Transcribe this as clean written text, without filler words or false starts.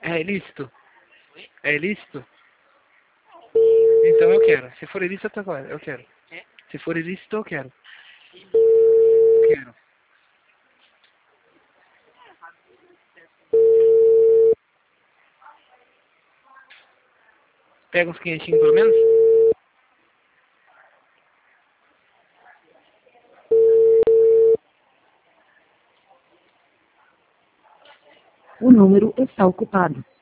É ilícito? É ilícito? Então eu quero. Se for ilícito, eu quero. Se for ilícito, eu quero. Quero. Pega uns 500 pelo menos? O número está ocupado.